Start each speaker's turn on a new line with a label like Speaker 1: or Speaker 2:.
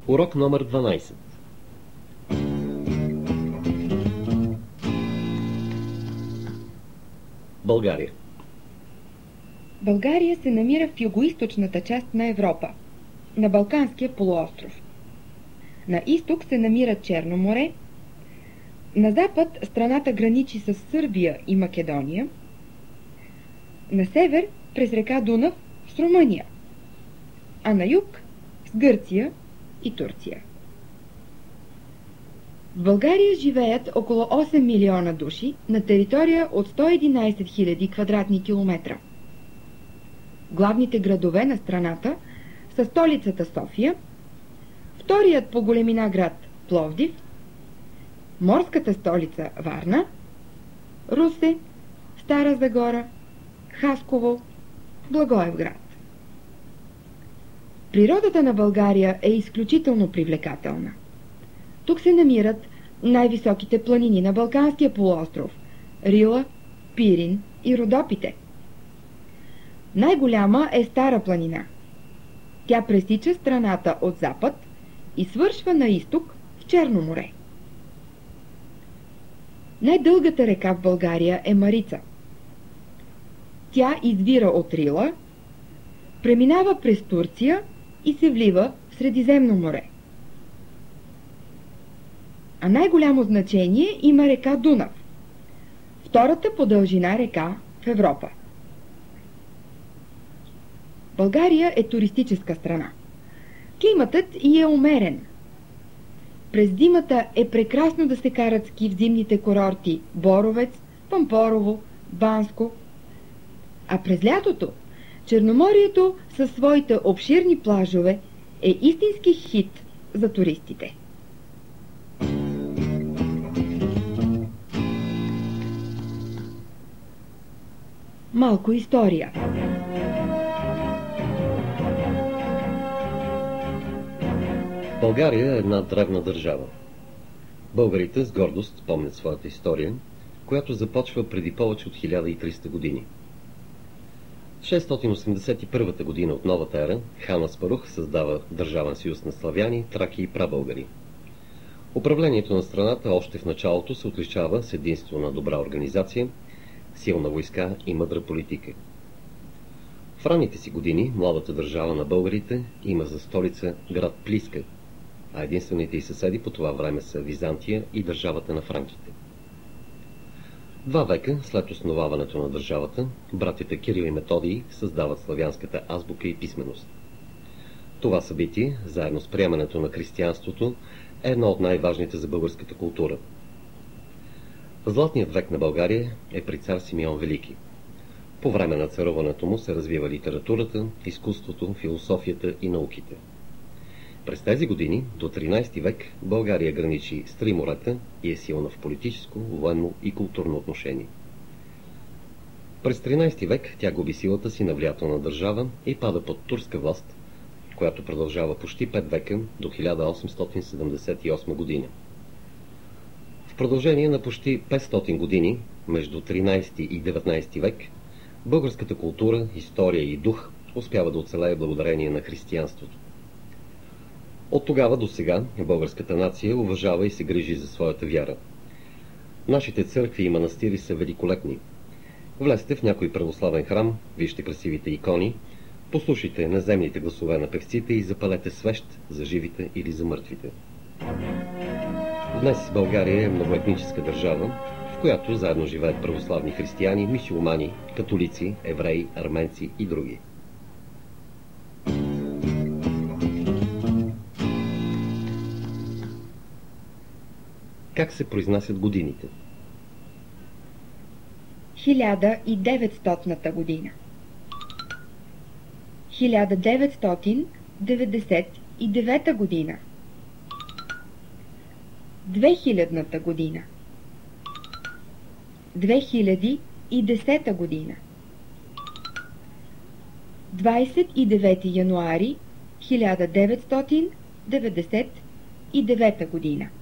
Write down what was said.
Speaker 1: Урок номер 12. България.
Speaker 2: България се намира в югоизточната част на Европа, на Балканския полуостров. На изток се намира Черно море, на запад страната граничи с Сърбия и Македония, на север през река Дунав с Румъния, а на юг с Гърция и Турция. В България живеят около 8 милиона души на територия от 111 000 квадратни километра. Главните градове на страната са столицата София, вторият по големина град Пловдив, морската столица Варна, Русе, Стара Загора, Хасково, Благоевград. Природата на България е изключително привлекателна. Тук се намират най-високите планини на Балканския полуостров – Рила, Пирин и Родопите. Най-голяма е Стара планина. Тя пресича страната от запад и свършва на изток в Черно море. Най-дългата река в България е Марица. Тя извира от Рила, преминава през Турция и се влива в Средиземно море. А най-голямо значение има река Дунав, втората по дължина река в Европа. България е туристическа страна. Климатът ѝ е умерен. През зимата е прекрасно да се карат ски в зимните курорти Боровец, Пампорово, Банско. А през лятото Черноморието със своите обширни плажове е истински хит за туристите. Малко история.
Speaker 1: България е една древна държава. Българите с гордост помнят своята история, която започва преди повече от 1300 години. В 681 година от новата ера хан Аспарух създава Държавен съюз на славяни, траки и прабългари. Управлението на страната още в началото се отличава с единство на добра организация, силна войска и мъдра политика. В ранните си години младата държава на българите има за столица град Плиска, а единствените й съседи по това време са Византия и държавата на франките. 2 века след основаването на държавата, братята Кирил и Методий създават славянската азбука и писменост. Това събитие, заедно с приемането на християнството, е едно от най-важните за българската култура. Златният век на България е при цар Симеон Велики. По време на царуването му се развива литературата, изкуството, философията и науките. През тези години, до 13 век, България граничи с 3 морета и е силна в политическо, военно и културно отношение. През 13 век тя губи силата си на влиятелна държава и пада под турска власт, която продължава почти 5 века до 1878 година. В продължение на почти 500 години, между 13 и 19 век, българската култура, история и дух успява да оцелее благодарение на християнството. От тогава до сега българската нация уважава и се грижи за своята вяра. Нашите църкви и манастири са великолепни. Влезте в някой православен храм, вижте красивите икони, послушайте наземните гласове на певците и запалете свещ за живите или за мъртвите. Днес България е многоетническа държава, в която заедно живеят православни християни, мюсюлмани, католици, евреи, арменци и други. Как се произнасят годините?
Speaker 2: 1900 година, 1999 година, 2000 година, 2010 година, 29 януари 1999 година.